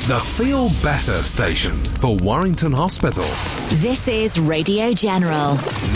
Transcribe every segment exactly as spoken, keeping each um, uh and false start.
The Feel Better station for Warrington Hospital. This is Radio General.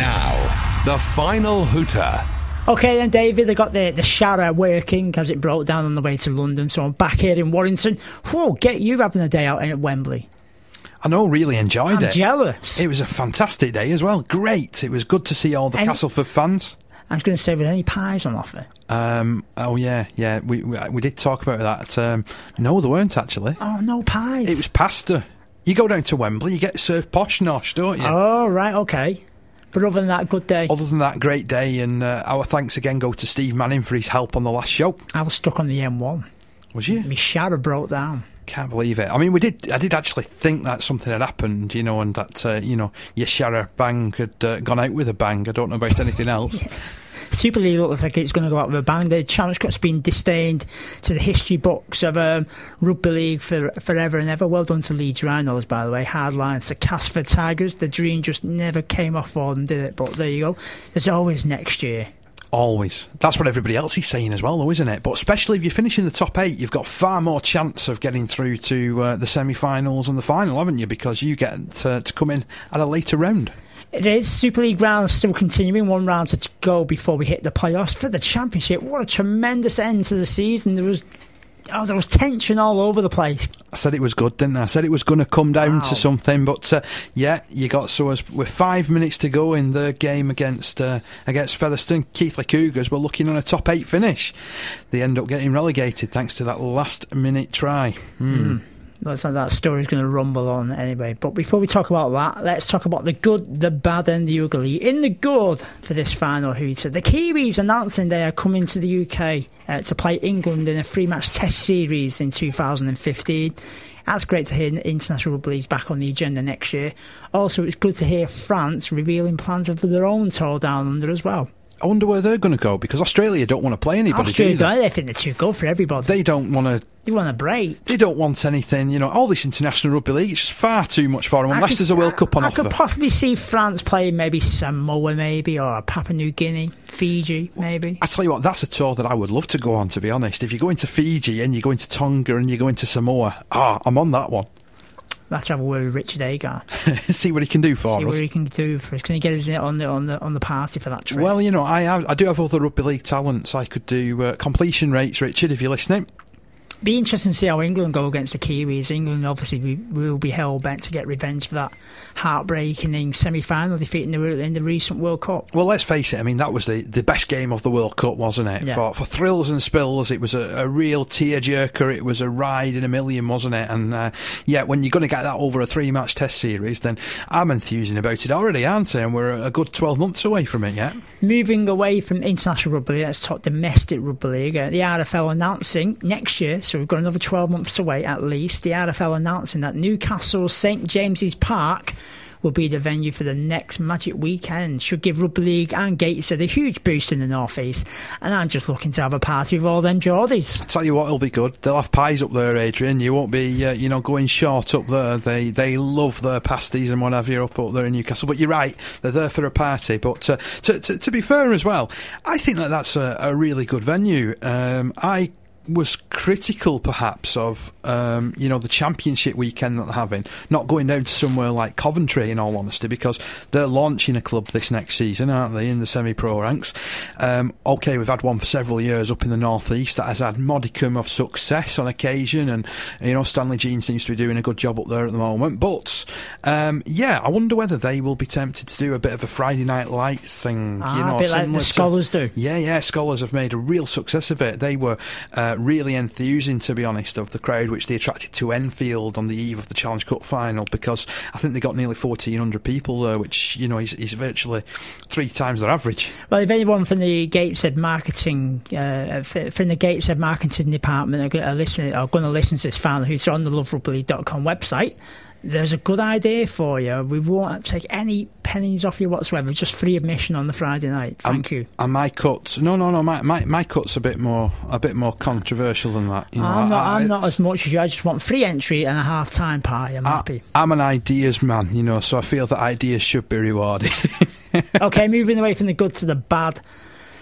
Now, the final hooter. OK then, David, I got the, the shower working because it broke down on the way to London, so I'm back here in Warrington. Whoa, get you having a day out at Wembley. I know, really enjoyed I'm it. I'm jealous. It was a fantastic day as well. Great. It was good to see all the Any, Castleford fans. I was going to say, were there any pies on offer? Um, oh, yeah, yeah. We, we we did talk about that. Um, no, there weren't, actually. Oh, no pies. It was pasta. You go down to Wembley, you get served posh nosh, don't you? Oh, right, OK. But other than that, good day. Other than that, great day, and uh, our thanks again go to Steve Manning for his help on the last show. I was stuck on the M one. Was you? My shower broke down. Can't believe it. I mean, we did. I did actually think that something had happened, you know, and that uh, you know your shower bang had uh, gone out with a bang. I don't know about anything else. Yeah. Super League looks like it's going to go out with a bang. The Challenge Cup's been disdained to the history books of um, rugby league for forever and ever. Well done to Leeds Rhinos, by the way. Hard lines to Castleford Tigers. The dream just never came off for them, did it? But there you go. There's always next year. Always. That's what everybody else is saying as well, though, isn't it? But especially if you finish in the top eight, you've got far more chance of getting through to uh, the semi-finals and the final, haven't you? Because you get to, to come in at a later round. It is. Super League round still continuing. One round to go before we hit the playoffs for the Championship. What a tremendous end to the season. There was oh, there was tension all over the place. I said it was good, didn't I? I said it was going to come down wow. to something, but uh, yeah, you got so as with five minutes to go in the game against uh, against Featherstone, Keighley Cougars were looking on a top eight finish. They end up getting relegated thanks to that last minute try. Mm. Mm. Looks like that story's going to rumble on anyway. But before we talk about that, let's talk about the good, the bad and the ugly. In the good for this final hooter, the Kiwis announcing they are coming to the U K uh, to play England in a three-match test series in two thousand fifteen. That's great to hear international rugby league's back on the agenda next year. Also, it's good to hear France revealing plans of their own tour down under as well. I wonder where they're going to go, because Australia don't want to play anybody. Australia don't. They think they're too good for everybody. They don't want to. They want a break. They don't want anything. You know, all this international rugby league, it's just far too much for them. Unless could, there's a World Cup on I offer. I could possibly see France playing maybe Samoa, maybe, or Papua New Guinea, Fiji, maybe. I tell you what, that's a tour that I would love to go on. To be honest, if you go into Fiji and you go into Tonga and you go into Samoa, ah, I'm on that one. Let's have a word with Richard Agar. See what he can do for See us. See what he can do for us. Can he get us on the on the on the party for that trip? Well, you know, I have, I do have other rugby league talents. I could do uh, completion rates, Richard, if you're listening. Be interesting to see how England go against the Kiwis. England obviously we, will be hell bent to get revenge for that heartbreaking semi-final defeat in the in the recent World Cup. Well, let's face it. I mean, that was the, the best game of the World Cup, wasn't it? Yeah. For for thrills and spills, it was a, a real tearjerker. It was a ride in a million, wasn't it? And uh, yeah, when you're going to get that over a three-match Test series, then I'm enthusing about it already, aren't I? And we're a good twelve months away from it yet. Moving away from international rugby, let's talk domestic rugby league. Uh, the R F L announcing next year, so we've got another twelve months to wait at least. The R F L announcing that Newcastle's St James's Park will be the venue for the next Magic Weekend. Should give rugby league and Gateshead a huge boost in the North East. And I'm just looking to have a party with all them Geordies. I tell you what, it'll be good. They'll have pies up there, Adrian. You won't be, uh, you know, going short up there. They they love their pasties and what have you up up there in Newcastle. But you're right, they're there for a party. But uh, to, to to be fair as well, I think that that's a, a really good venue. Um, I. was critical perhaps of um, you know the championship weekend that they're having, not going down to somewhere like Coventry in all honesty, because they're launching a club this next season, aren't they, in the semi-pro ranks. Um, okay, we've had one for several years up in the North East that has had modicum of success on occasion, and you know Stanley Jean seems to be doing a good job up there at the moment, but um, yeah, I wonder whether they will be tempted to do a bit of a Friday Night Lights thing, ah, you know, a bit like the to, Scholars do. Yeah, yeah, Scholars have made a real success of it. They were uh, really enthusing, to be honest, of the crowd which they attracted to Enfield on the eve of the Challenge Cup final, because I think they got nearly fourteen hundred people there, which, you know, is, is virtually three times their average. Well, if anyone from the Gateshead marketing uh, from the Gateshead marketing department are, are, listening, are going to listen to this final who's on the love rugby league dot com website, there's a good idea for you. We won't take any pennies off you whatsoever, just free admission on the Friday night. Thank um, you. And my cut, no, no, no, my, my my cut's a bit more a bit more controversial than that. You know, I'm not, I, I'm not as much as you. I just want free entry and a half time pie. I'm I, happy. I'm an ideas man, you know, so I feel that ideas should be rewarded. Okay, moving away from the good to the bad.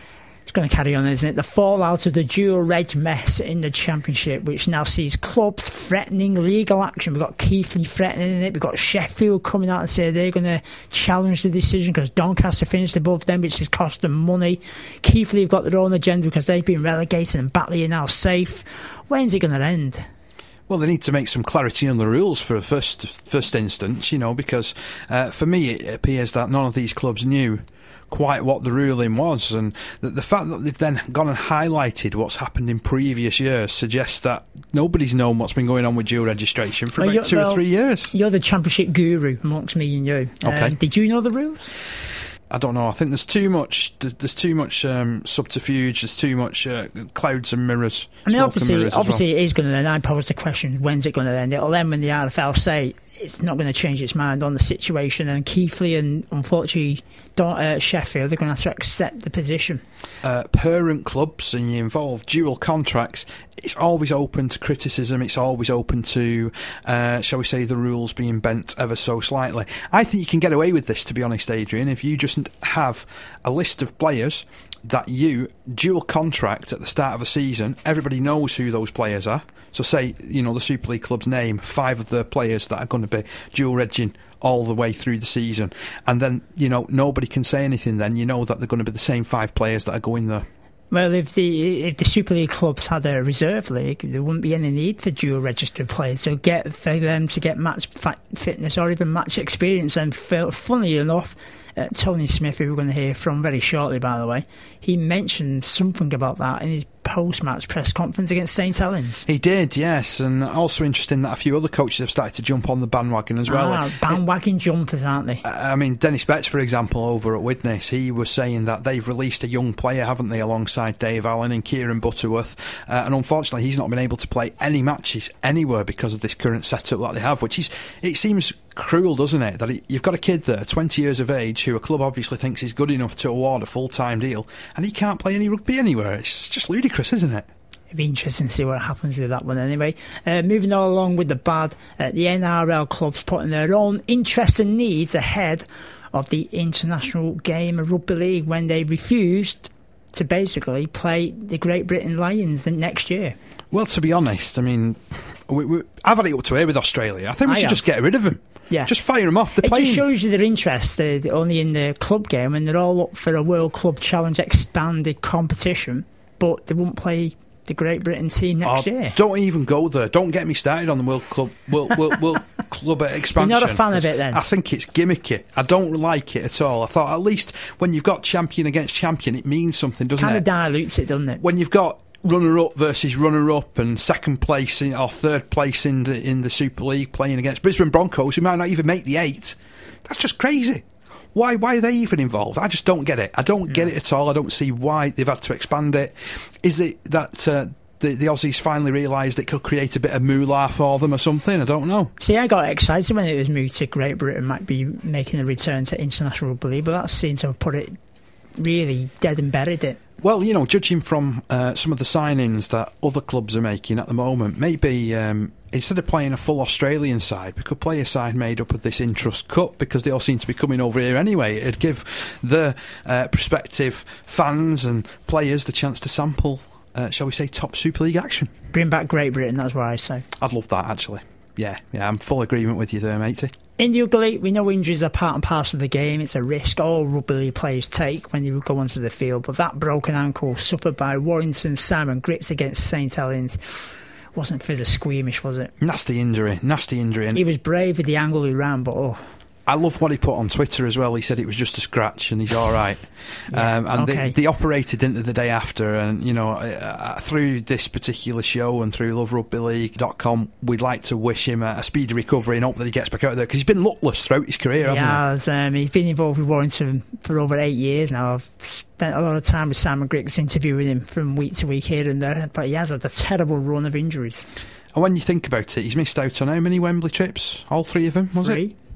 It's going to carry on, isn't it? The fallout of the dual reg mess in the Championship, which now sees clubs threatening legal action. We've got Keighley threatening it. We've got Sheffield coming out and say they're going to challenge the decision because Doncaster finished above them, which has cost them money. Keighley have got their own agenda because they've been relegated and Batley are now safe. When's it going to end? Well, they need to make some clarity on the rules for a first first instance, you know, because uh, for me it appears that none of these clubs knew quite what the ruling was, and the, the fact that they've then gone and highlighted what's happened in previous years suggests that nobody's known what's been going on with dual registration for well, about two well, or three years. You're the Championship guru amongst me and you. Okay. Um, did you know the rules? I don't know. I think there's too much. There's too much um, subterfuge. There's too much uh, clouds and mirrors. I mean, obviously, mirrors obviously, well. it is going to end. I pose the question: when's it going to end? It'll end when the R F L say it's not going to change its mind on the situation, and Keighley and unfortunately uh, Sheffield, they're going to have to accept the position. Uh, parent clubs, and you involve dual contracts. It's always open to criticism. It's always open to, uh, shall we say, the rules being bent ever so slightly. I think you can get away with this, to be honest, Adrian, if you just have a list of players that you dual contract at the start of a season. Everybody knows who those players are. So say, you know, the Super League clubs name five of the players that are going to be dual regging all the way through the season. And then, you know, nobody can say anything then. You know that they're going to be the same five players that are going there. Well, if the if the Super League clubs had a reserve league, there wouldn't be any need for dual registered players. So get for them to get match fitness or even match experience. And funnily enough, uh, Tony Smith, who we're going to hear from very shortly, by the way, he mentioned something about that in his post-match press conference against Saint Helens. He did, yes, and also interesting that a few other coaches have started to jump on the bandwagon as well. Ah, bandwagon it, jumpers, aren't they? I mean, Dennis Betts, for example, over at Widnes, he was saying that they've released a young player, haven't they, alongside Dave Allen and Kieran Butterworth, uh, and unfortunately he's not been able to play any matches anywhere because of this current setup that they have, which is, it seems cruel, doesn't it, that you've got a kid there, twenty years of age, who a club obviously thinks is good enough to award a full-time deal, and he can't play any rugby anywhere. It's just ludicrous, isn't it? It'd be interesting to see what happens with that one anyway. Uh, moving on along with the bad, uh, the N R L clubs putting their own interests and needs ahead of the international game of rugby league when they refused to basically play the Great Britain Lions the next year. Well, to be honest, I mean, we, we, I've had it up to here with Australia. I think we I should have. just get rid of them. Yeah. Just fire them off. They're it playing. just shows you their interest. They're only in the club game and they're all up for a World Club Challenge expanded competition, but they won't play the Great Britain team next oh, year. Don't even go there. Don't get me started on the World Club World, World, World Club expansion. You're not a fan of it then? I think it's gimmicky. I don't like it at all. I thought at least when you've got champion against champion, it means something, doesn't kind it? Kind of dilutes it, doesn't it? When you've got runner-up versus runner-up and second place in, or third place in the, in the Super League playing against Brisbane Broncos, who might not even make the eight, that's just crazy. Why why are they even involved? I just don't get it. I don't get it at all. I don't see why they've had to expand it. Is it that uh, the, the Aussies finally realised it could create a bit of moolah for them or something? I don't know. See, I got excited when it was moved to Great Britain might be making a return to international rugby league, but that seems to have put it really dead and buried it. Well, you know, judging from uh, some of the signings that other clubs are making at the moment, maybe um, instead of playing a full Australian side, we could play a side made up of this Intrust Cup, because they all seem to be coming over here anyway. It'd give the uh, prospective fans and players the chance to sample, uh, shall we say, top Super League action. Bring back Great Britain, that's what I say. I'd love that, actually. Yeah, yeah, I'm full agreement with you there, matey. In the ugly, we know injuries are part and parcel of the game. It's a risk all rugby league players take when they go onto the field. But that broken ankle suffered by Warrington Simon Griggs against Saint Helens wasn't for the squeamish, was it? Nasty injury, nasty injury. And he was brave with the angle he ran, but oh. I love what he put on Twitter as well. He said it was just a scratch and he's all right. yeah, um, and okay. they, they operated, didn't they, the day after. And, you know, uh, through this particular show and through love rugby league dot com, we'd like to wish him a, a speedy recovery and hope that he gets back out there, because he's been luckless throughout his career, hasn't he? Has, um, he's been involved with Warrington for over eight years now. I've spent a lot of time with Simon Griggs interviewing him from week to week here and there, but he has had a terrible run of injuries. And when you think about it, he's missed out on how many Wembley trips? All three of them, was three. it?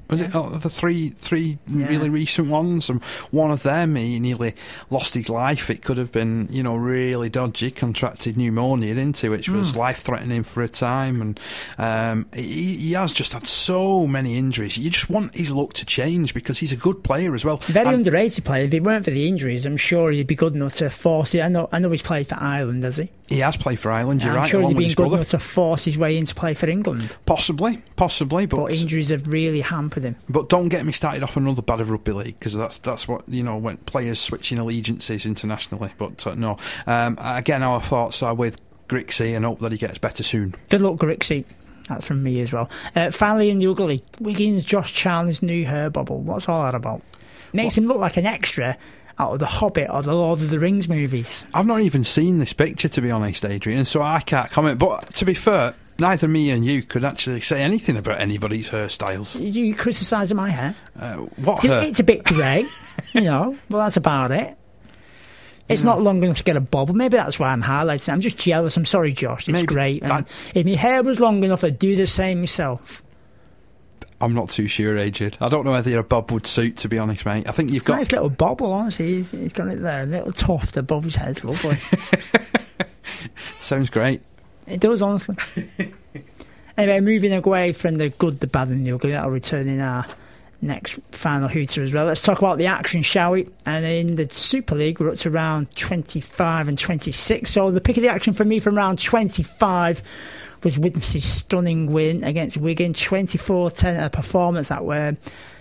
Was yeah. it oh, the three three yeah. really recent ones? And one of them, he nearly lost his life. It could have been, you know, really dodgy. Contracted pneumonia, didn't he? Which was mm. life threatening for a time. And um, he, he has just had so many injuries. You just want his luck to change because he's a good player as well. Very and, underrated player. If it weren't for the injuries, I'm sure he'd be good enough to force it. I know. I know he's played for Ireland, has he? He has played for Ireland. You're I'm right. sure along he'd with been his good brother. enough to force his way in to play for England. Possibly, possibly, but, but injuries have really hampered him. But don't get me started off another bad of rugby league because that's that's what you know when players switching allegiances internationally. But uh, no, um, again, our thoughts are with Grixie and hope that he gets better soon. Good luck, Grixie. That's from me as well. Uh, finally, in the ugly, Wiggins, Josh Charnley's new hair bubble. What's all that about? Makes what? him look like an extra out of The Hobbit or the Lord of the Rings movies. I've not even seen this picture, to be honest, Adrian, so I can't comment. But to be fair, neither me and you could actually say anything about anybody's hairstyles. You criticising my hair? Uh, what it's, hair? It's a bit grey, you know, but that's about it. It's yeah. not long enough to get a bob. Maybe that's why I'm highlighting it. I'm just jealous. I'm sorry, Josh. It's Maybe great. And if my hair was long enough, I'd do the same myself. I'm not too sure, Adrian. I don't know whether your bob would suit, to be honest, mate. I think you've it's got a nice little bobble, honestly. He's, he's got it there, a little tuft above his head. It's lovely. Sounds great. It does, honestly. Anyway, moving away from the good, the bad, and the ugly, that'll return in our next final hooter as well. Let's talk about the action, shall we? And in the Super League, we're up to round twenty-five and twenty-six. So the pick of the action for me from round twenty-five was Widnes's stunning win against Wigan, twenty-four ten, a performance that where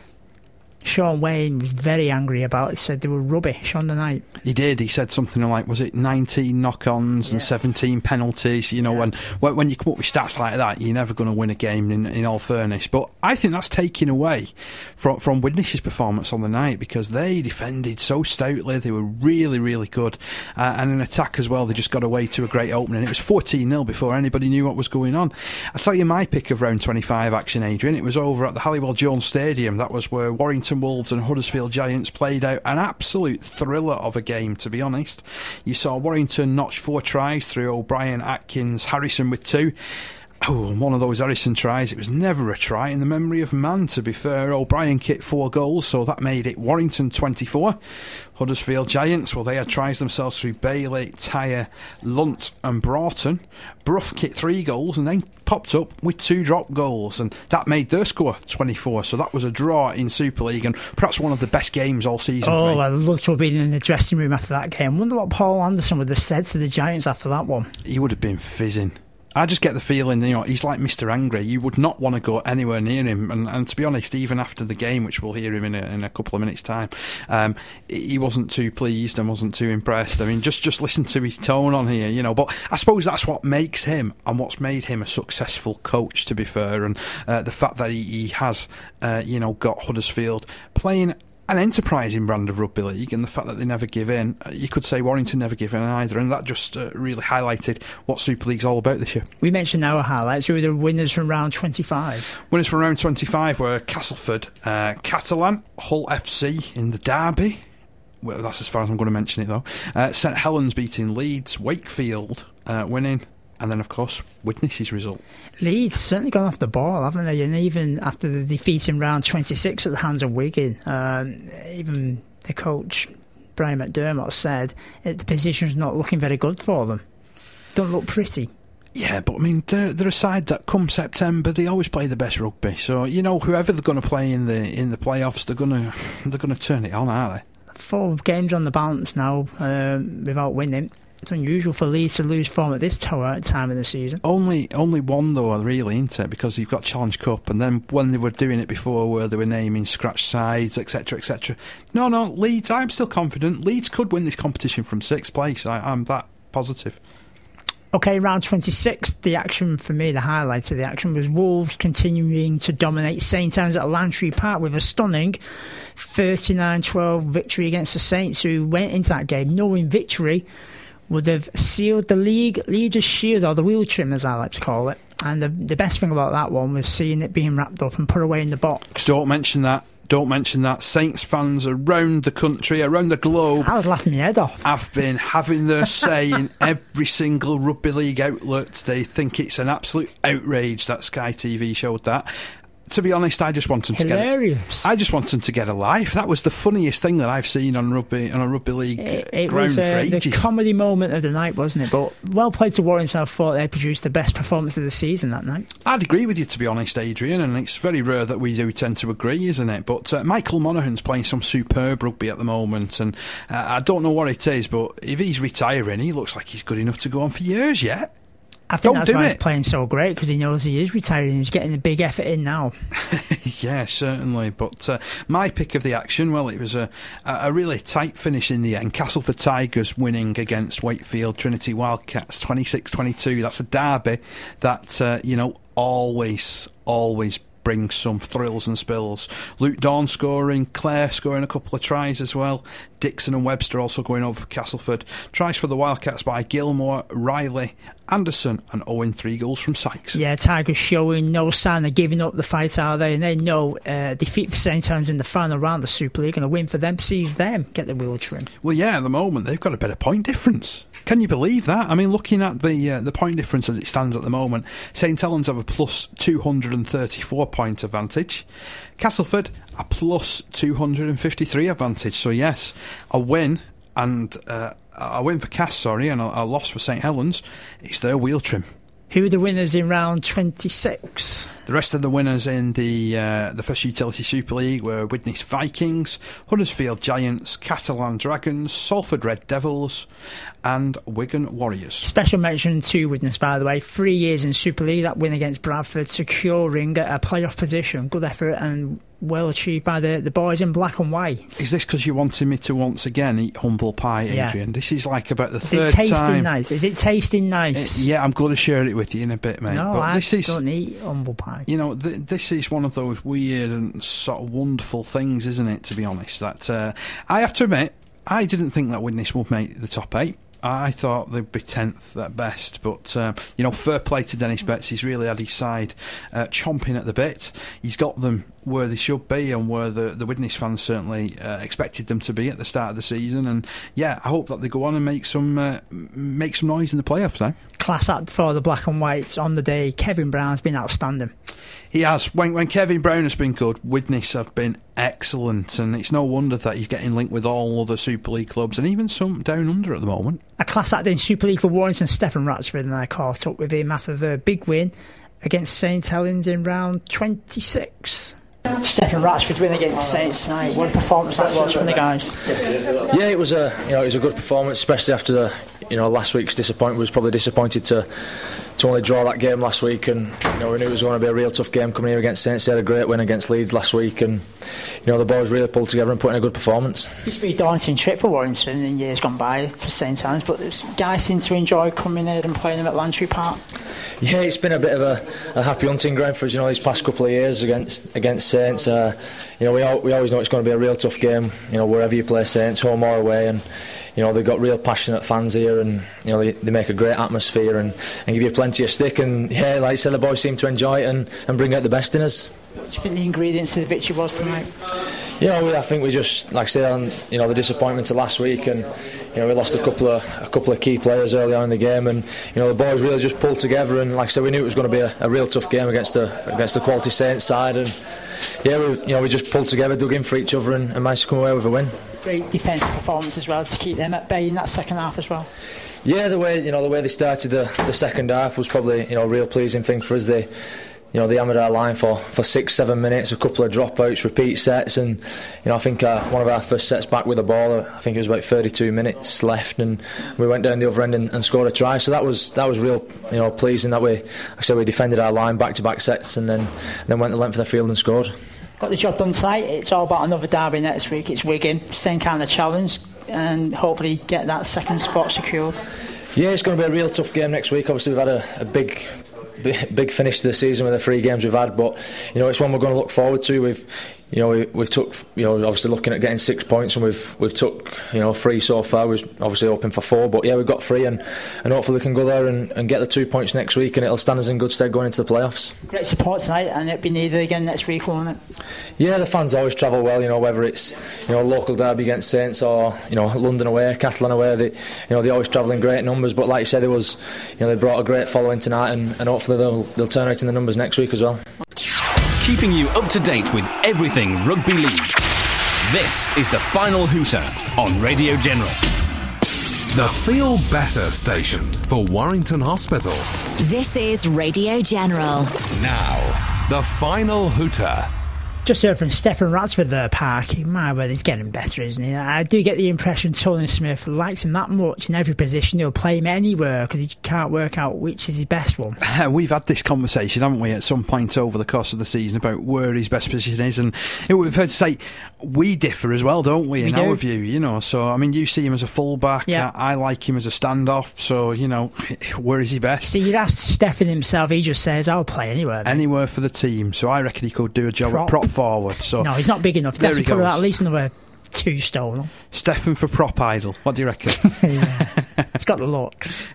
Sean Wayne was very angry about. He said they were rubbish on the night. He did. He said something like, was it nineteen knock-ons yeah. and seventeen penalties? You know, yeah. when when you come up with stats like that, you're never going to win a game, in, in all fairness. But I think that's taken away from, from Widnes's performance on the night because they defended so stoutly. They were really, really good. Uh, and in attack as well, they just got away to a great opening. It was fourteen nil before anybody knew what was going on. I'll tell you my pick of round twenty-five action, Adrian. It was over at the Halliwell Jones Stadium. That was where Warrington Wolves and Huddersfield Giants played out an absolute thriller of a game, to be honest. You saw Warrington notch four tries through O'Brien, Atkins, Harrison with two. Oh, and one of those Harrison tries, it was never a try in the memory of man, to be fair. O'Brien kicked four goals, so that made it Warrington twenty-four. Huddersfield Giants, well, they had tries themselves through Bailey, Tyre, Lunt and Broughton. Brough kicked three goals and then popped up with two drop goals, and that made their score twenty-four. So that was a draw in Super League and perhaps one of the best games all season. Oh, I'd love to have been in the dressing room after that game. I wonder what Paul Anderson would have said to the Giants after that one. He would have been fizzing. I just get the feeling, you know, he's like Mister Angry. You would not want to go anywhere near him. And, and to be honest, even after the game, which we'll hear him in a, in a couple of minutes' time, um, he wasn't too pleased and wasn't too impressed. I mean, just, just listen to his tone on here, you know. But I suppose that's what makes him and what's made him a successful coach, to be fair. And uh, the fact that he, he has, uh, you know, got Huddersfield playing an enterprising brand of rugby league, and the fact that they never give in. You could say Warrington never give in either, and that just uh, really highlighted what Super League's all about this year. We mentioned our highlights. Who were the winners from round twenty-five? Winners from round twenty-five were Castleford, uh, Catalan, Hull F C in the derby. Well, that's as far as I'm going to mention it, though. Uh, St Helens beating Leeds, Wakefield uh, winning, and then, of course, Widnes's result. Leeds certainly gone off the ball, haven't they? And even after the defeat in round twenty-six at the hands of Wigan, um, even the coach, Brian McDermott, said that the position's not looking very good for them. Don't look pretty. Yeah, but I mean, they're, they're a side that come September they always play the best rugby. So you know, whoever they're going to play in the in the playoffs, they're going to they're going to turn it on, aren't they? Four games on the bounce now um, without winning. It's unusual for Leeds to lose form at this time of the season. Only only one, though, really, isn't it? Because you've got Challenge Cup, and then when they were doing it before, where they were naming scratch sides, et cetera, et cetera. No, no, Leeds, I'm still confident. Leeds could win this competition from sixth place. I, I'm that positive. OK, round twenty-six, the action for me, the highlight of the action was Wolves continuing to dominate Saint Anne's at Lantry Park with a stunning thirty-nine twelve victory against the Saints, who went into that game knowing victory would have sealed the league leader's shield, or the wheel trim as I like to call it. And the, the best thing about that one was seeing it being wrapped up and put away in the box. Don't mention that. Don't mention that. Saints fans around the country, around the globe, I was laughing my head off. have been having their say in every single rugby league outlet. They think it's an absolute outrage that Sky T V showed that. to be honest, I just want them to Hilarious. get. I just want them to get a life. That was the funniest thing that I've seen on rugby on a rugby league It, it ground was for uh, ages. the comedy moment of the night, wasn't it? But well played to Warrington. I thought they produced the best performance of the season that night. I'd agree with you, to be honest, Adrian, and it's very rare that we do tend to agree, isn't it? But uh, Michael Monaghan's playing some superb rugby at the moment, and uh, I don't know what it is, but if he's retiring, he looks like he's good enough to go on for years yet. I think Don't that's do why it. he's playing so great, because he knows he is retiring. He's getting a big effort in now. Yeah, certainly. But uh, my pick of the action, well, it was a, a really tight finish in the end. Castleford Tigers winning against Wakefield Trinity Wildcats twenty-six twenty-two. That's a derby that, uh, you know, always, always brings some thrills and spills. Luke Dawn scoring, Clare scoring a couple of tries as well. Dixon and Webster also going over for Castleford. Tries for the Wildcats by Gilmore, Riley, Anderson and Owen, three goals from Sykes. Yeah, Tigers showing no sign of giving up the fight, are they? And they know uh, defeat for Saint Helens in the final round of the Super League, and a win for them sees them get the wheel trim. Well, yeah, at the moment they've got a better point difference. Can you believe that? I mean, looking at the uh, the point difference as it stands at the moment, Saint Helens have a plus two hundred thirty-four point advantage. Castleford a plus two hundred fifty-three advantage. So yes, a win and uh, a win for Cass, sorry, and a, a loss for Saint Helens. It's their wheel trim. Who are the winners in round twenty-six? The rest of the winners in the uh, the First Utility Super League were Widnes Vikings, Huddersfield Giants, Catalan Dragons, Salford Red Devils and Wigan Warriors. Special mention to Widnes, by the way. Three years in Super League, that win against Bradford, securing a playoff position. Good effort and well achieved by the, the boys in black and white. Is this because you wanted me to once again eat humble pie, Adrian? Yeah. This is like about the Is third it tasting time. nice? Is it tasting nice? It, yeah, I'm going to share it with you in a bit, mate. No, but I this is, don't eat humble pie. You know, th- this is one of those weird and sort of wonderful things, isn't it, to be honest? That uh, I have to admit, I didn't think that Widnes would make the top eight. I thought they'd be tenth at best, but uh, you know, fair play to Dennis Betts. He's really had his side uh, chomping at the bit. He's got them where they should be and where the, the Widnes fans certainly uh, expected them to be at the start of the season. And yeah, I hope that they go on and make some uh, make some noise in the playoffs now. Class act for the black and whites on the day. Kevin Brown's been outstanding. He has. When, when Kevin Brown has been good, Widnes have been excellent, and it's no wonder that he's getting linked with all other Super League clubs and even some down under at the moment. A class act in Super League for Warrington. Stephen Ratchford and I caught up with him after the big win against Saint Helens in round twenty-six. Stephen Ratchford win against Saints tonight. What a performance that was from the guys. Yeah, it was a you know it was a good performance, especially after the you know last week's disappointment. We was probably disappointed to to only draw that game last week, and you know we knew it was going to be a real tough game coming here against Saints. They had a great win against Leeds last week, and you know the boys really pulled together and put in a good performance. It used to be a daunting trip for Warrington in years gone by for Saint Helens, but guys seem to enjoy coming here and playing them at Lantry Park. Yeah, it's been a bit of a, a happy hunting ground for us, you know, these past couple of years against against Saints. Uh, you know, we all, we always know it's going to be a real tough game, you know, wherever you play Saints, home or away, and you know they've got real passionate fans here, and you know they, they make a great atmosphere and, and give you plenty of stick. And yeah, like I said, the boys seem to enjoy it and, and bring out the best in us. What do you think the ingredients of the victory was tonight? Yeah, we, I think we just, like I said, on you know the disappointment of last week, and you know we lost a couple of a couple of key players early on in the game, and you know the boys really just pulled together. And like I said, we knew it was going to be a, a real tough game against the against the quality Saints side, and yeah, we, you know we just pulled together, dug in for each other, and, and managed to come away with a win. Great defensive performance as well to keep them at bay in that second half as well. Yeah, the way you know the way they started the, the second half was probably you know a real pleasing thing for us. They you know they hammered our line for, for six seven minutes, a couple of dropouts, repeat sets, and you know I think uh, one of our first sets back with the ball, I think it was about thirty-two minutes left, and we went down the other end and, and scored a try. So that was that was real you know pleasing that we I said we defended our line back to back sets and then and then went the length of the field and scored. Got the job done tonight. It's all about another derby next week. It's Wigan, same kind of challenge, and hopefully get that second spot secured. Yeah, it's going to be a real tough game next week. Obviously we've had a, a big big finish to the season with the three games we've had, but you know it's one we're going to look forward to. We've you know we, we've took you know obviously looking at getting six points, and we've we've took you know three so far. We're obviously hoping for four, but yeah, we've got three, and, and hopefully we can go there and, and get the two points next week, and it'll stand us in good stead going into the playoffs. Great support tonight, and it'll be needed again next week, won't it? Yeah, the fans always travel well, you know, whether it's you know local derby against Saints or you know London away, Catalan away. They you know they always travel in great numbers. But like you said, there was you know they brought a great following tonight, and, and hopefully they'll they'll turn out in the numbers next week as well. keeping you up to date with everything rugby league. This is the Final Hooter on Radio General. The Feel Better station for Warrington Hospital. This is Radio General. Now, the Final Hooter. Just heard from Stefan Ratsford there, Parky. My word, he's getting better, isn't he? I do get the impression Tony Smith likes him that much in every position. He'll play him anywhere because he can't work out which is his best one. We've had this conversation, haven't we, at some point over the course of the season about where his best position is, and we've heard to say we differ as well, don't we, in we do. our view, you know. So, I mean, you see him as a full-back, yeah. I, I like him as a standoff, so, you know, where is he best? See, you'd ask Stefan himself, he just says, I'll play anywhere. Mate. Anywhere for the team, so I reckon he could do a job Prop. at prop forward. So no, he's not big enough. There That's he probably goes. at least another two stone. Stefan for prop idol. What do you reckon? Yeah, it's got the looks.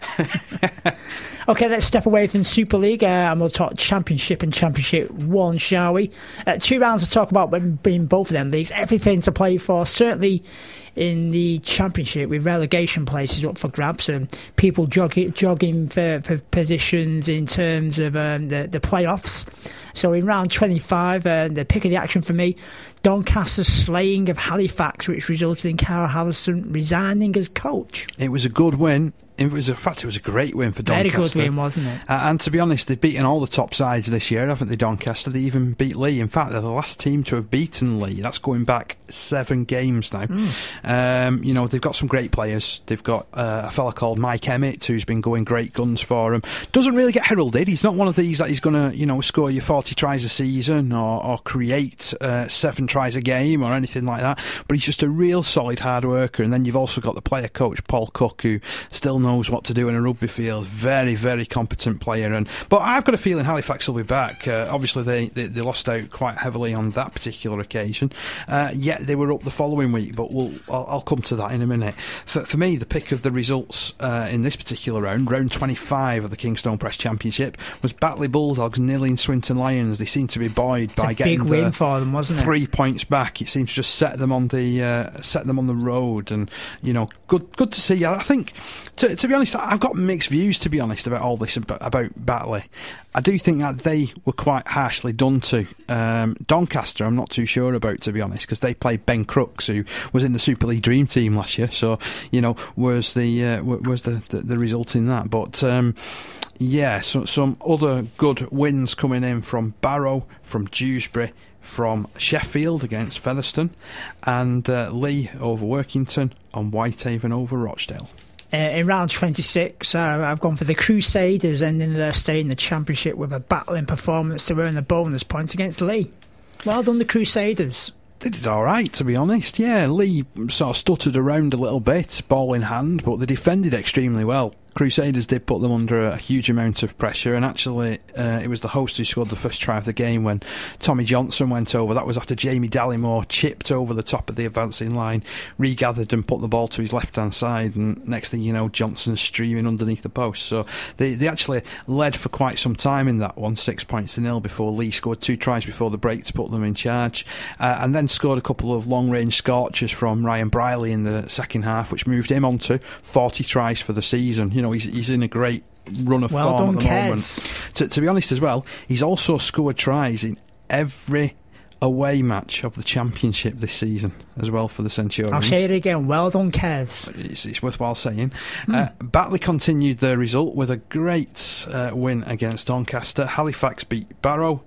Okay, let's step away from Super League uh, and we'll talk Championship and Championship One, shall we? Uh, two rounds to talk about in both of them leagues. Everything to play for. Certainly in the Championship with relegation places up for grabs and people jogging, jogging for, for positions in terms of um, the, the playoffs. So in round twenty-five, uh, the pick of the action for me, Doncaster's slaying of Halifax, which resulted in Carl Harrison resigning as coach. It was a good win. It was, in fact, it was a great win for Doncaster. Very good win, wasn't it? Uh, and to be honest, they've beaten all the top sides this year, haven't they, Doncaster? They even beat Leigh. In fact, they're the last team to have beaten Leigh. That's going back seven games now. Mm. Um, you know, they've got some great players. They've got uh, a fella called Mike Emmett, who's been going great guns for them. Doesn't really get heralded. He's not one of these that he's going to, you know, score you forty tries a season or, or create uh, seven tries a game or anything like that. But he's just a real solid hard worker. And then you've also got the player coach, Paul Cook, who still knows what to do in a rugby field. Very, very competent player. And but I've got a feeling Halifax will be back. Uh, obviously, they, they they lost out quite heavily on that particular occasion. Uh, yet they were up the following week. But we'll I'll, I'll come to that in a minute. For, for me, the pick of the results uh, in this particular round, round twenty-five of the Kingstone Press Championship, was Batley Bulldogs nilling Swinton Lions. They seem to be buoyed by it's a getting big win for them, wasn't it? Three points back. It seems to just set them on the uh, set them on the road, and you know, good good to see. I think, to, to be honest, I've got mixed views, to be honest, about all this about, about Batley. I do think that they were quite harshly done to. Um, Doncaster, I'm not too sure about, to be honest, because they played Ben Crooks, who was in the Super League Dream Team last year. So, you know, was the uh, was the, the the result in that? But um, yeah, so, some other good wins coming in from Barrow, from Dewsbury, from Sheffield against Featherstone, and uh, Leigh over Workington, and Whitehaven over Rochdale. Uh, in round twenty-six, uh, I've gone for the Crusaders ending their stay in the Championship with a battling performance to earn a bonus point against Leigh. Well done, the Crusaders. They did all right, to be honest. Yeah, Leigh sort of stuttered around a little bit, ball in hand, but they defended extremely well. Crusaders did put them under a huge amount of pressure, and actually uh, it was the host who scored the first try of the game when Tommy Johnson went over. That was after Jamie Dallymore chipped over the top of the advancing line, regathered and put the ball to his left-hand side, and next thing you know, Johnson's streaming underneath the post. So they, they actually led for quite some time in that one, six points to nil, before Leigh scored two tries before the break to put them in charge, uh, and then scored a couple of long-range scorchers from Ryan Briley in the second half, which moved him on to forty tries for the season. You know, he's, he's in a great run of well form done, at the Kez. moment. To, to be honest as well, he's also scored tries in every away match of the Championship this season as well for the Centurions. I'll say it again, well done, Kez. It's, it's worthwhile saying. Hmm. Uh, Batley continued their result with a great uh, win against Doncaster. Halifax beat Barrow.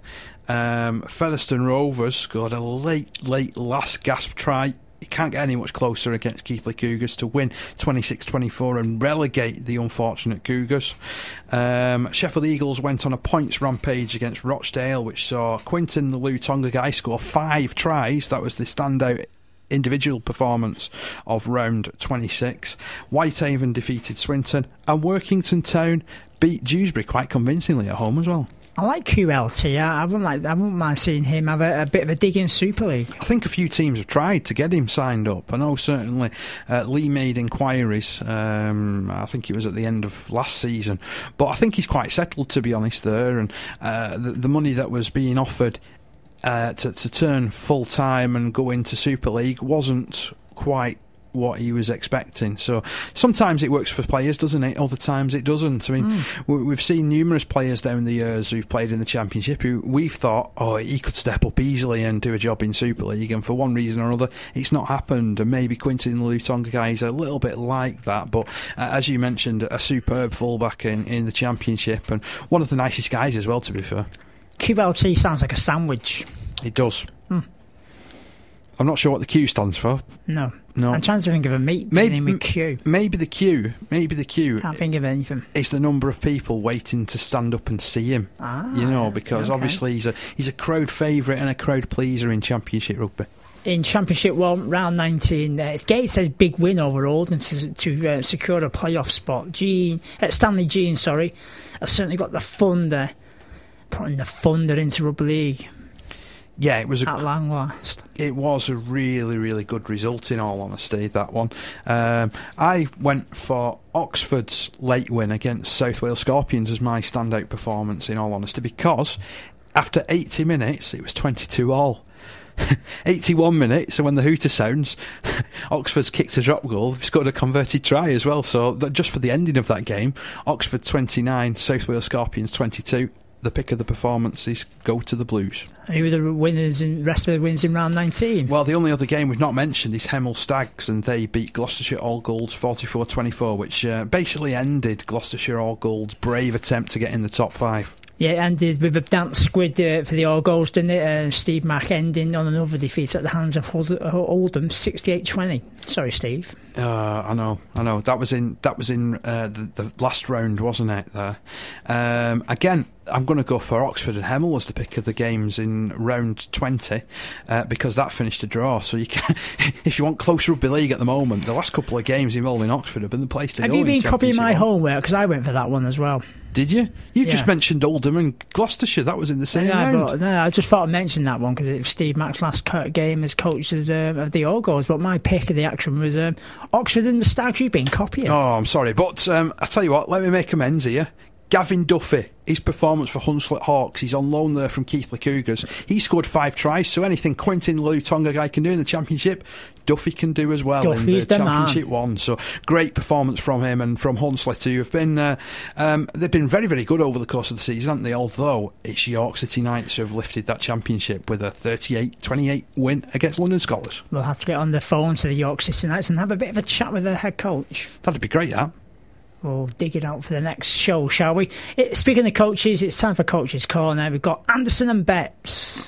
Um, Featherstone Rovers scored a late, late last gasp try. You can't get any much closer against Keighley Cougars to win twenty-six twenty-four and relegate the unfortunate Cougars. Um, Sheffield Eagles went on a points rampage against Rochdale, which saw Quinton, the Lou Tonga guy, score five tries. That was the standout individual performance of round twenty-six. Whitehaven defeated Swinton, and Workington Town beat Dewsbury quite convincingly at home as well. I like Q L T. I, I wouldn't like. I wouldn't mind seeing him have a, a bit of a dig in Super League. I think a few teams have tried to get him signed up. I know certainly uh, Leigh made inquiries. Um, I think it was at the end of last season, but I think he's quite settled, to be honest. There, and uh, the, the money that was being offered uh, to, to turn full time and go into Super League wasn't quite what he was expecting. So sometimes it works for players, doesn't it? Other times it doesn't. I mean, mm. we've seen numerous players down the years who've played in the Championship who we've thought, oh, he could step up easily and do a job in Super League, and for one reason or another, it's not happened. And maybe Quintin Lutonga is a little bit like that, but uh, as you mentioned, a superb fullback in, in the Championship, and one of the nicest guys as well, to be fair. Q L T sounds like a sandwich. It does. Mm. I'm not sure what the Q stands for. No. No. I'm trying to think of a meat maybe, name with Q. Maybe the Q. Maybe the Q. Can't think of anything. It's the number of people waiting to stand up and see him. Ah, you know, because okay. obviously he's a he's a crowd favourite and a crowd pleaser in Championship rugby. In Championship one, round nineteen, uh, Gateshead's big win over Oldham to, to uh, secure a playoff spot. Gene, uh, Stanley Jean, sorry, have certainly got the thunder, putting the thunder into rugby league. Yeah, it was a, at long last. It was a really, really good result, in all honesty, that one. Um, I went for Oxford's late win against South Wales Scorpions as my standout performance, in all honesty, because after eighty minutes, it was twenty-two all. eighty-one minutes, and when the hooter sounds, Oxford's kicked a drop goal, they've scored a converted try as well. So that, just for the ending of that game, Oxford twenty-nine, South Wales Scorpions twenty-two. The pick of the performances go to the Blues. Who were the winners in rest of the wins in round nineteen? Well, the only other game we've not mentioned is Hemel Stags, and they beat Gloucestershire All Golds forty-four twenty-four, which uh, basically ended Gloucestershire All Golds' brave attempt to get in the top five. Yeah, it ended with a damp squid uh, for the All Golds, didn't it? Uh, Steve Mack ending on another defeat at the hands of Oldham, sixty-eight twenty. Sorry, Steve. Uh, I know, I know. That was in that was in uh, the, the last round, wasn't it? There. Um, again, I'm going to go for Oxford and Hemel as the pick of the games in round twenty, uh, because that finished a draw. So you can, if you want close rugby league at the moment, the last couple of games involving Oxford have been the place to have go. Have you been copying my one. homework? Because I went for that one as well. Did you? You yeah. just mentioned Oldham and Gloucestershire. That was in the same yeah, round. But, no, I just thought I'd mention that one because it was Steve Mack's last game as coach of, um, of the All Golds. But my pick of the action was um, Oxford and the Stags. You've been copying. Oh, I'm sorry. But um, I tell you what, let me make amends here. Gavin Duffy, his performance for Hunslet Hawks, he's on loan there from Keighley Cougars. He scored five tries, so anything Quintin Lutonga guy can do in the Championship, Duffy can do as well Duffy's in the, the Championship man. one. So great performance from him and from Hunslet, who have been uh, um, they've been very, very good over the course of the season, haven't they? Although it's York City Knights who have lifted that Championship with a thirty-eight twenty-eight win against London Scholars. We'll have to get on the phone to the York City Knights and have a bit of a chat with their head coach. That'd be great, that. We'll dig it out for the next show, shall we? It, speaking of coaches, it's time for Coach's Corner. We've got Anderson and Betts.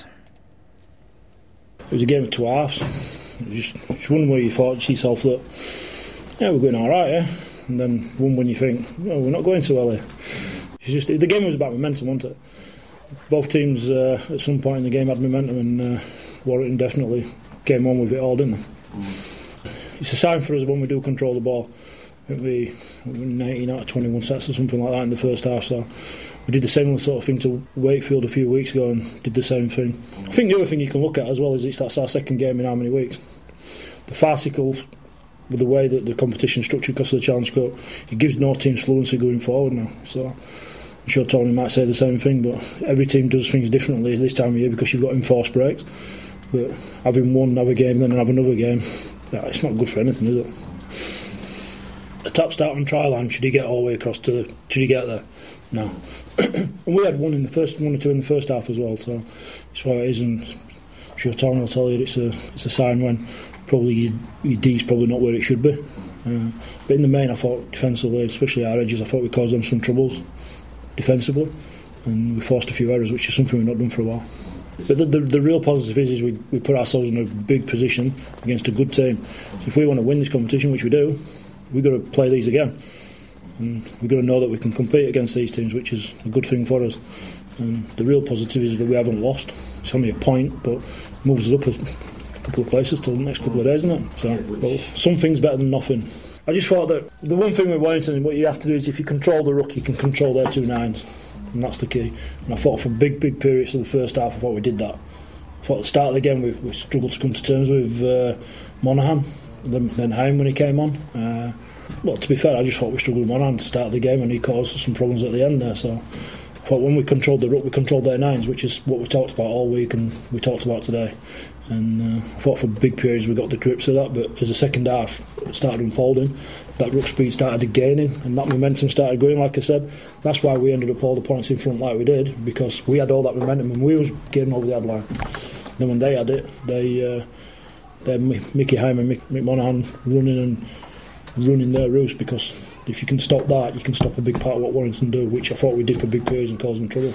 It was a game of two halves. Just, just one where you thought to yourself that, yeah, we're going all right, yeah? And then one when you think, no, we're not going so well here. It's just, the game was about momentum, wasn't it? Both teams uh, at some point in the game had momentum, and uh, Warrington definitely came on with it all, didn't they? Mm. It's a sign for us when we do control the ball. It'll be nineteen out of twenty-one sets or something like that in the first half. So we did the same sort of thing to Wakefield a few weeks ago and did the same thing. I think the other thing you can look at as well is it's that's our second game in how many weeks. The farcical, with the way that the competition is structured because of the Challenge Cup, it gives no teams fluency going forward now. So I'm sure Tony might say the same thing, but every team does things differently this time of year because you've got enforced breaks. But having one, have a game, then have another game, yeah, it's not good for anything, is it? A tap start on try line, should he get all the way across to the, should he get there? No. And we had one in the first one or two in the first half as well, so that's why it is, and I'm sure Tony will tell you it's a it's a sign when probably your, your D's probably not where it should be. Uh, but in the main, I thought defensively, especially our edges, I thought we caused them some troubles defensively, and we forced a few errors, which is something we've not done for a while. But the, the, the real positive is, is we, we put ourselves in a big position against a good team. So if we want to win this competition, which we do, we've got to play these again, and we've got to know that we can compete against these teams, which is a good thing for us. And the real positive is that we haven't lost. It's only a point, but moves us up a couple of places till the next couple of days, isn't it? So, well, something's better than nothing. I just thought that the one thing with Warrington, what you have to do is if you control the ruck, you can control their two nines, and that's the key. And I thought for big, big periods of the first half, I thought we did that. I thought at the start of the game we, we struggled to come to terms with uh, Monaghan, then, then Haim when he came on. Uh, well, to be fair, I just thought we struggled with Monaghan to start the game, and he caused some problems at the end there. So I thought when we controlled the ruck, we controlled their nines, which is what we talked about all week and we talked about today. And uh, I thought for big periods we got the grips of that, but as the second half started unfolding, that ruck speed started gaining and that momentum started going, like I said. That's why we ended up all the points in front like we did, because we had all that momentum and we was getting over the ad line. Then when they had it, they, uh, they had Mickey Hyman, Mick, Mick Monaghan running and running their roost, because if you can stop that, you can stop a big part of what Warrington do, which I thought we did for big periods and caused them trouble.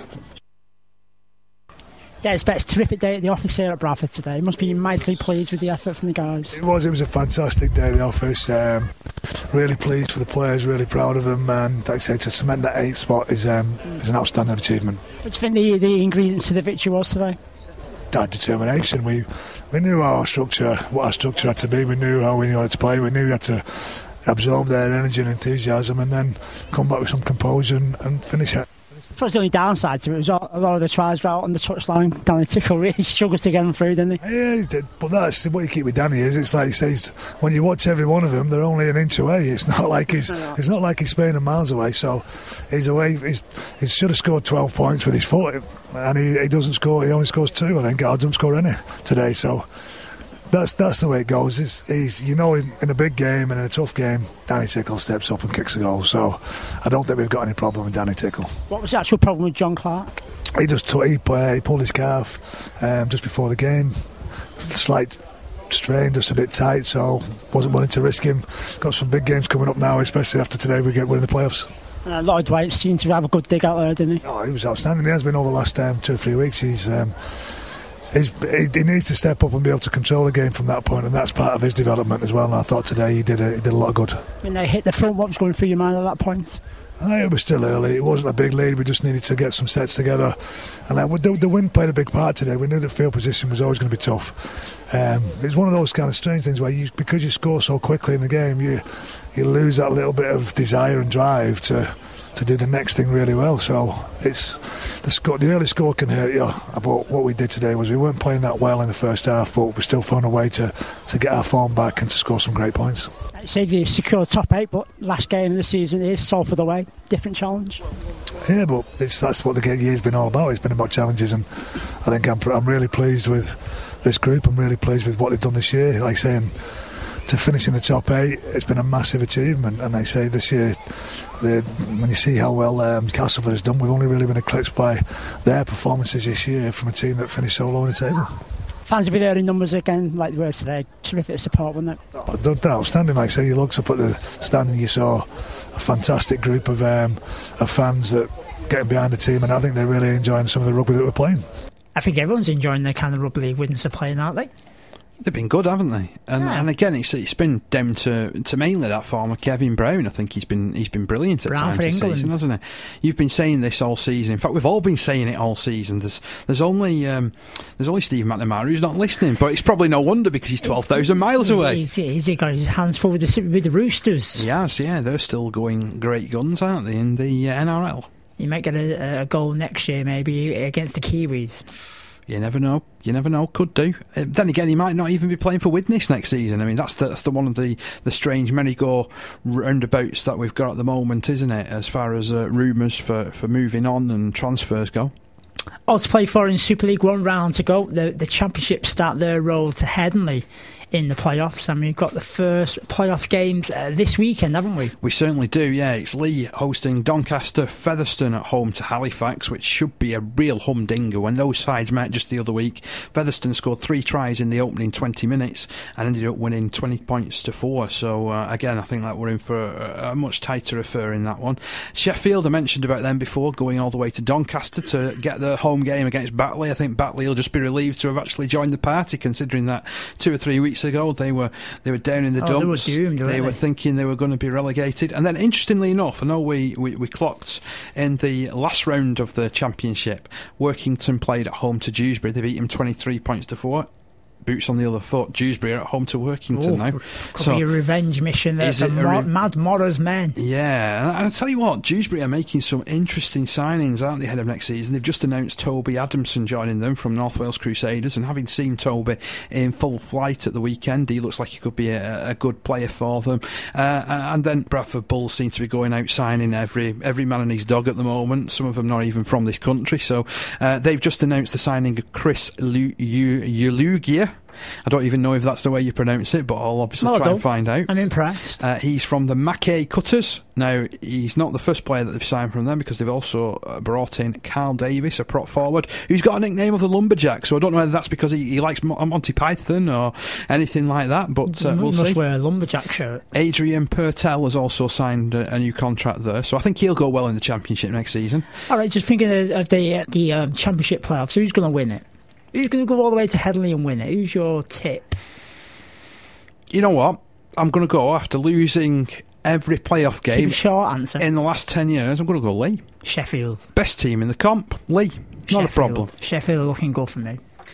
Yeah, it's been a terrific day at the office here at Bradford today. You must be mightily pleased with the effort from the guys. It was, it was a fantastic day at the office. Um, really pleased for the players, really proud of them, and like I say, to cement that eighth spot is um, is an outstanding achievement. What do you think the, the ingredients to the victory was today? That determination. We we knew our structure, what our structure had to be. We knew how we knew how to play. We knew we had to absorb their energy and enthusiasm and then come back with some composure and, and finish it. I suppose the only downside to it was a lot of the tries were out on the touchline. Danny Tickle really struggled to get them through, didn't he? Yeah, he did. But that's what you keep with Danny is it's like he says, when you watch every one of them, they're only an inch away. It's not like he's no. it's not like he's Spain miles away. So he's away. He's, he should have scored twelve points with his foot, and he, he doesn't score. He only scores two. I think. I doesn't score any today. So. That's that's the way it goes. He's, he's you know, in, in a big game and in a tough game, Danny Tickle steps up and kicks a goal. So I don't think we've got any problem with Danny Tickle. What was the actual problem with John Clark? He just t- he, uh, he pulled his calf um, just before the game. Slight strain, just a bit tight. So wasn't willing to risk him. Got some big games coming up now, especially after today we get winning the playoffs. Uh, Lloyd White seemed to have a good dig out there, didn't he? Oh, he was outstanding. He has been over the last um, two or three weeks. He's. Um, He's, he, he needs to step up and be able to control the game from that point, and that's part of his development as well. And I thought today he did a, he did a lot of good. When they hit the front, what was going through your mind at that point? Uh, it was still early. It wasn't a big lead. We just needed to get some sets together, and uh, the, the wind played a big part today. We knew that field position was always going to be tough. Um, it's one of those kind of strange things where you, because you score so quickly in the game, you you lose that little bit of desire and drive to. to do the next thing really well. So it's the score, the early score can hurt you. But what we did today was we weren't playing that well in the first half, but we still found a way to, to get our form back and to score some great points. Say you secured top eight, but last game of the season is Salford away. Different challenge. Yeah, but it's, that's what the year's been all about. It's been about challenges, and I think I'm, I'm really pleased with this group. I'm really pleased with what they've done this year. Like saying, to finish in the top eight, it's been a massive achievement. And I say this year, the, when you see how well um, Castleford has done, we've only really been eclipsed by their performances this year from a team that finished so low on the table. Fans will be there in numbers again, like they were today. Terrific support, wasn't it? Oh, they're, they're outstanding. Like I say, you looked up at the stand and you saw a fantastic group of um, of fans that getting behind the team, and I think they're really enjoying some of the rugby that we're playing. I think everyone's enjoying the kind of rugby league wins they're playing, aren't they? They've been good, haven't they? And yeah. and again, it's it's been down to to mainly that former Kevin Brown. I think he's been he's been brilliant at Brown times this season, hasn't he? You've been saying this all season. In fact, we've all been saying it all season. There's there's only um, there's only Steve McNamara who's not listening, but it's probably no wonder because he's twelve thousand miles away. He's, he's got his hands full with the with the Roosters. He has, yeah. They're still going great guns, aren't they, in the uh, N R L? You might get a, a goal next year, maybe against the Kiwis. You never know. You never know. Could do. Uh, then again, he might not even be playing for Widnes next season. I mean, that's the, that's the one of the, the strange merry-go roundabouts that we've got at the moment, isn't it? As far as uh, rumours for, for moving on and transfers go. All to play for in Super League, one round to go. The the Championship start their road to Headingley in the playoffs, and we've got the first playoff games uh, this weekend, haven't we? We certainly do, yeah. It's Leigh hosting Doncaster, Featherstone at home to Halifax, which should be a real humdinger. When those sides met just the other week, Featherstone scored three tries in the opening twenty minutes and ended up winning twenty points to four. So uh, again, I think that we're in for a, a much tighter affair in that one. Sheffield, I mentioned about them before, going all the way to Doncaster to get their home game against Batley. I think Batley will just be relieved to have actually joined the party, considering that two or three weeks ago they were they were down in the oh, dumps. They were doomed, they, they were thinking they were going to be relegated. And then, interestingly enough, I know we, we, we clocked in the last round of the Championship, Workington played at home to Dewsbury. They beat them twenty-three points to four. boots on the other foot. Dewsbury are at home to Workington Ooh, now. Could So be a revenge mission there for Mo- re- Mad Morrow's men. Yeah, and I tell you what, Dewsbury are making some interesting signings, aren't they, ahead of next season? They've just announced Toby Adamson joining them from North Wales Crusaders, and having seen Toby in full flight at the weekend, he looks like he could be a, a good player for them. Uh, and then Bradford Bulls seem to be going out signing every every man and his dog at the moment, some of them not even from this country. So uh, they've just announced the signing of Chris Lu- U- Ulugia. I don't even know if that's the way you pronounce it, but I'll obviously well try done. and find out. I'm impressed. Uh, he's from the Mackay Cutters. Now, he's not the first player that they've signed from them, because they've also uh, brought in Carl Davis, a prop forward, who's got a nickname of the Lumberjack. So I don't know whether that's because he, he likes Mo- Monty Python or anything like that, but uh, You we'll must see. wear a Lumberjack shirt. Adrian Purtell has also signed a, a new contract there, so I think he'll go well in the Championship next season. All right, just thinking of, of the uh, the um, Championship playoffs, who's going to win it? Who's going to go all the way to Headingley and win it? Who's your tip? You know what? I'm going to go after losing every playoff Keep game a short answer. in the last ten years. I'm going to go Lee. Sheffield. Best team in the comp, Lee. Not Sheffield. a problem. Sheffield are looking good for me.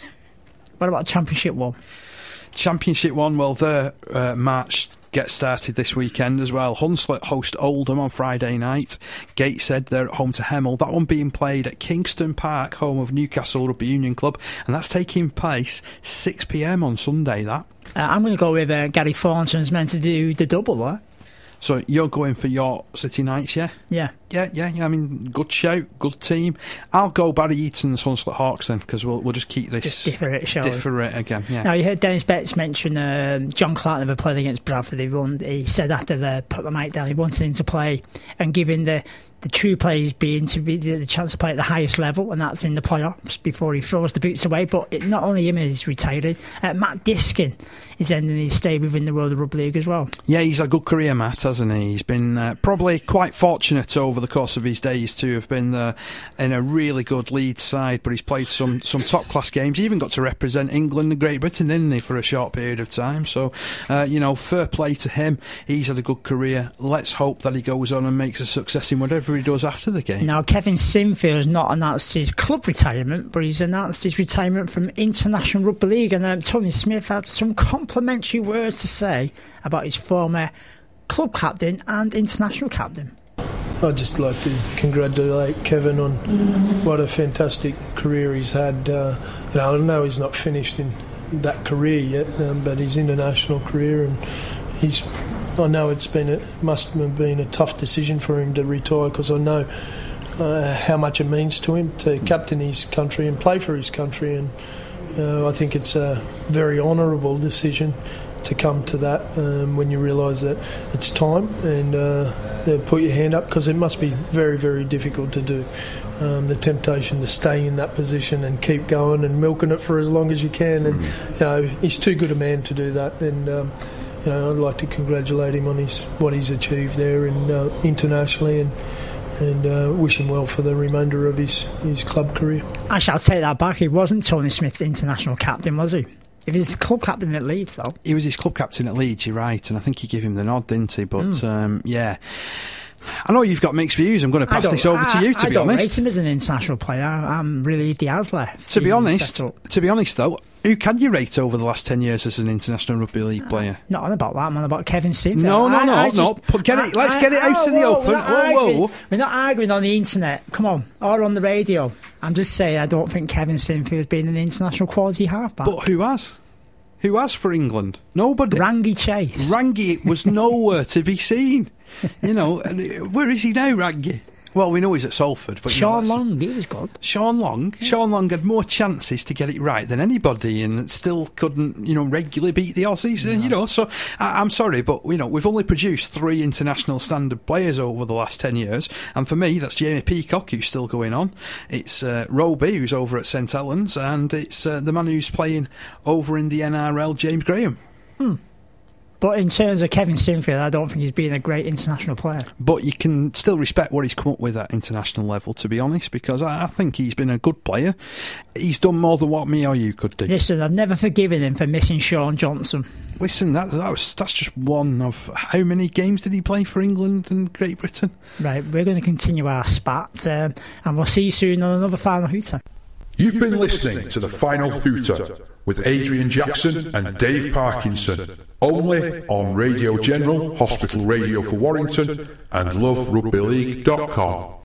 What about Championship one? Championship one, well, their uh, match gets started this weekend as well. Hunslet host Oldham on Friday night. Gateshead, they're at home to Hemel. That one being played at Kingston Park, home of Newcastle Rugby Union Club, and that's taking place six p m on Sunday, that. Uh, I'm going to go with uh, Gary Thornton's meant to do the double, right? So you're going for your City Knights, yeah? Yeah. Yeah, yeah, yeah. I mean, good shout, good team. I'll go Barry Eaton's Hunslet Hawks then, because we'll we'll just keep this Just differ it, shall we? differ it again. Yeah. Now, you heard Dennis Betts mention um, John Clark never played against Bradford. He, won, he said after they put the mic down, he wanted him to play, and giving the, the true players being to be the, the chance to play at the highest level, and that's in the playoffs before he throws the boots away. But it, not only him is retiring, uh, Matt Diskin is ending his stay within the World Rugby League as well. Yeah, he's a good career, Matt, hasn't he? He's been uh, probably quite fortunate over the course of his days to have been uh, in a really good Leeds side, but he's played some, some top-class games. He even got to represent England and Great Britain, didn't he, for a short period of time. So, uh, you know, fair play to him. He's had a good career. Let's hope that he goes on and makes a success in whatever he does after the game. Now, Kevin Sinfield has not announced his club retirement, but he's announced his retirement from International Rugby League, and um, Tony Smith had some complimentary words to say about his former club captain and international captain. I'd just like to congratulate Kevin on what a fantastic career he's had. Uh, you know, I know he's not finished in that career yet, um, but his international career, and he's. I know it's been a, must have been a tough decision for him to retire, because I know uh, how much it means to him to captain his country and play for his country, and uh, I think it's a very honourable decision to come to that um, when you realise that it's time, and uh, put your hand up, because it must be very, very difficult to do. Um, the temptation to stay in that position and keep going and milking it for as long as you can, and you know, he's too good a man to do that. And um, you know, I'd like to congratulate him on his what he's achieved there and uh, internationally, and and uh, wish him well for the remainder of his, his club career. Actually, I'll take that back. He wasn't Tony Smith's international captain, was he? If he's club captain at Leeds, though. He was his club captain at Leeds, you're right, and I think he gave him the nod, didn't he? But, mm. um, yeah. I know you've got mixed views. I'm going to pass this over I, to you, to I be don't honest. rate him as an international player. I'm relieved he has left. To be honest, to be honest, though, who can you rate over the last ten years as an international rugby league player? Not on about that, I'm on about Kevin Sinfield. No, no, I, no, I no. just, Get it, let's I, get it out I, to the whoa, open. We're Whoa, whoa. We're not arguing on the internet. Come on. Or on the radio. I'm just saying I don't think Kevin Sinfield's been an international quality halfback. But who has? Who has for England? Nobody. Rangi Chase. Rangi was nowhere to be seen. You know, where is he now, Rangi? Well, we know he's at Salford. But Sean you know, Long, he was good. Sean Long? Yeah. Sean Long had more chances to get it right than anybody, and still couldn't, you know, regularly beat the Aussies. No. And, you know, so I, I'm sorry, but, you know, we've only produced three international standard players over the last ten years, and for me, that's Jamie Peacock, who's still going on. It's uh, Roby, who's over at St Helens, and it's uh, the man who's playing over in the N R L, James Graham. Hmm. But in terms of Kevin Sinfield, I don't think he's been a great international player. But you can still respect what he's come up with at international level, to be honest, because I, I think he's been a good player. He's done more than what me or you could do. Listen, I've never forgiven him for missing Sean Johnson. Listen, that, that was that's just one of how many games did he play for England and Great Britain? Right, we're going to continue our spat, um, and we'll see you soon on another Final Hooter. You've been listening to The Final Hooter with Adrian Jackson and Dave Parkinson, only on Radio General, Hospital Radio for Warrington, and love rugby league dot com.